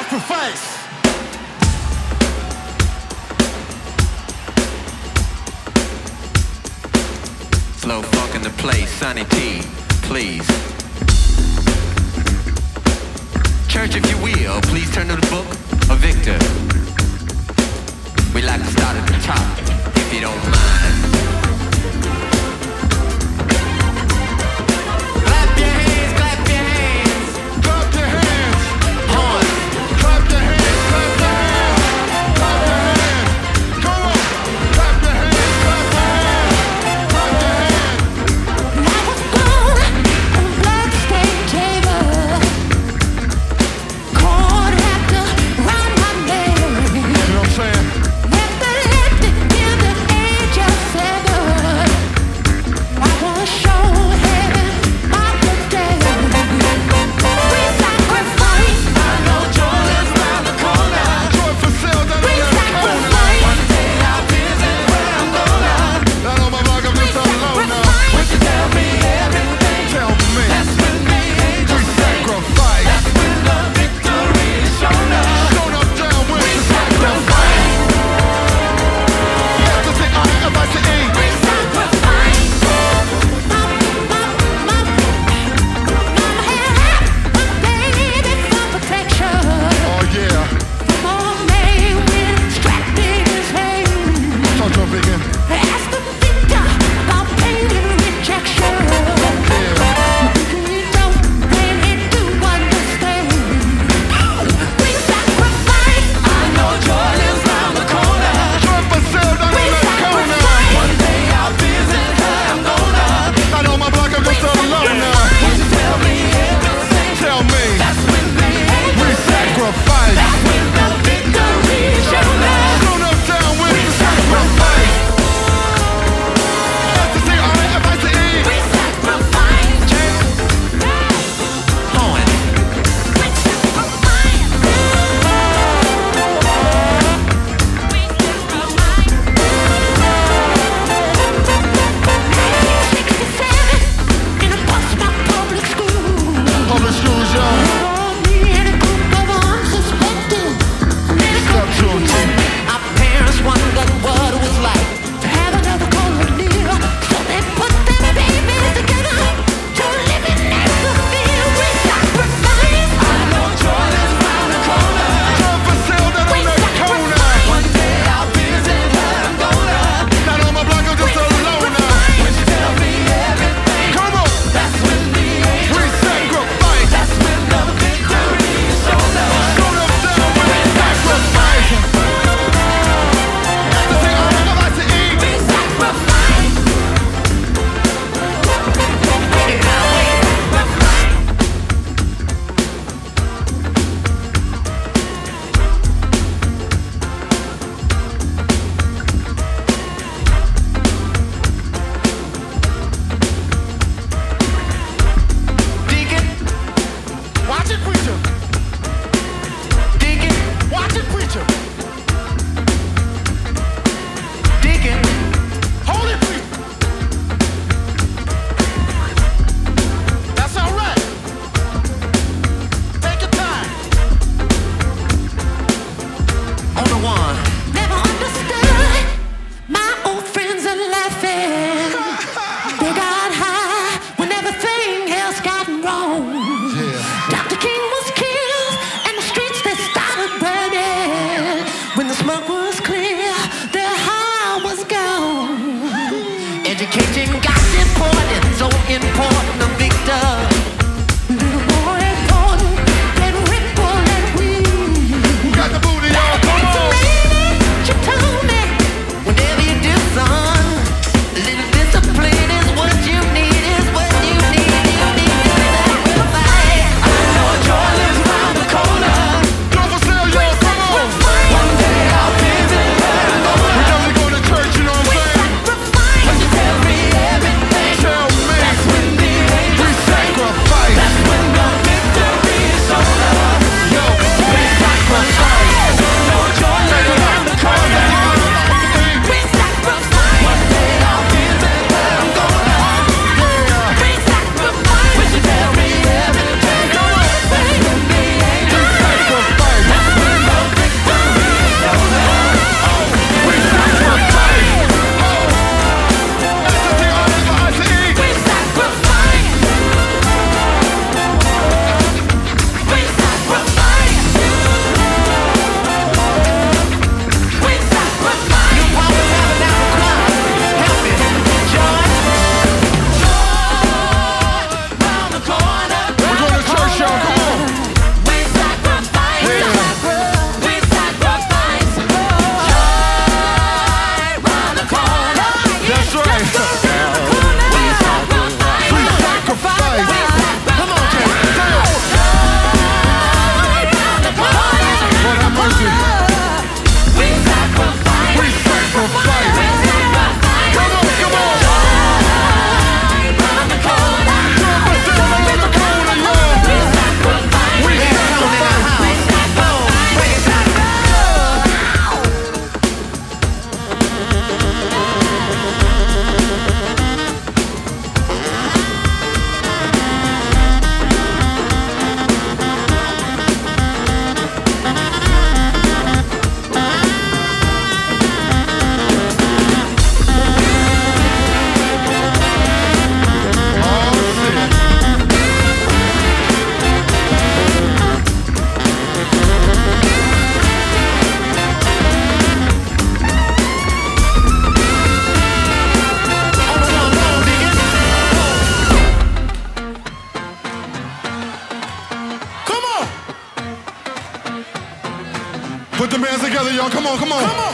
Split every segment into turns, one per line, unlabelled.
sacrifice.
Slow funk in the place, Sonny T, please. Church, if you will, please turn to the book of Victor. We like to start at the top, if you don't mind. Clap your hands, clap your hands.
Clap your hands.
Horns.
Clap your hands, clap your hands. Clap your hands. Come on. Clap your hands, clap your hands. Clap your hands.
I was born on a blood-stained table. Cord wrapped around my neck.
You know what I'm saying?
Epileptic in the age of 7.
Put them hands together, y'all. Come on, come on.
Come on.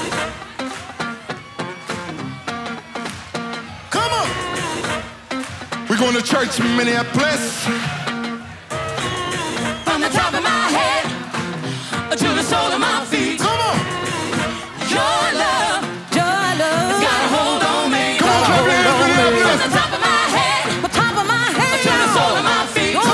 Come on.
We're going to church in Minneapolis.
From the top of my head to the sole of my feet.
Come on.
Your love has got a hold on me.
Come on, clap your hands,
From the
Minneapolis.
top of my head to the sole of my feet. Your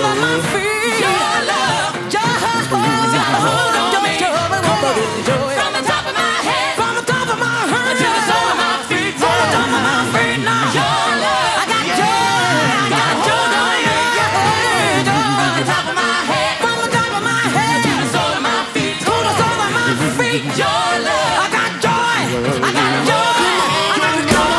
love has got a hold on me. From the top of my head to the sole of my feet. Your love, I got joy on you. From the top of my head to the sole of my feet. Your love, I got joy. I got joy. I got joy.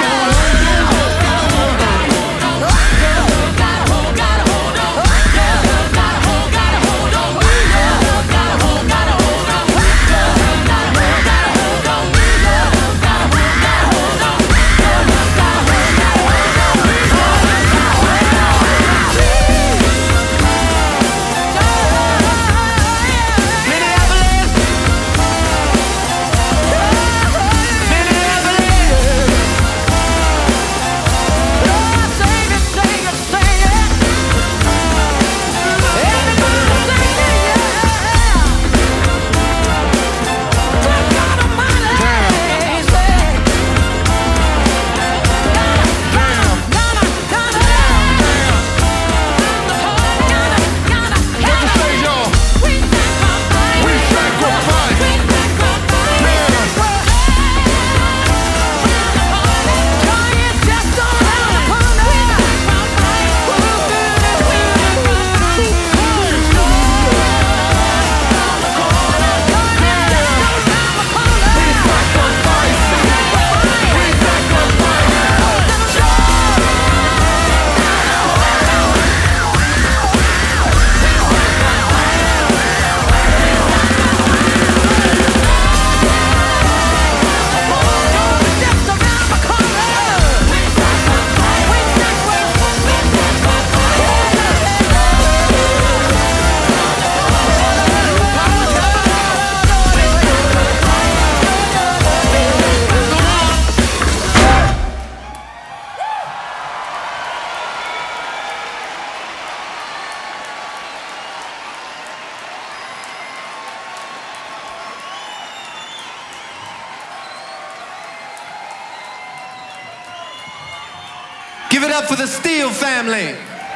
Give it up for the Steele family.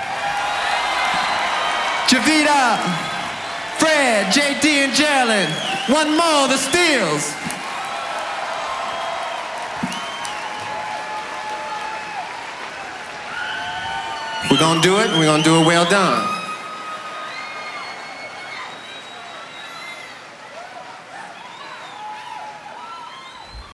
Javita, Fred, JD, and Geraldine. One more, the Steeles. We're gonna do it, and we're gonna do it well done.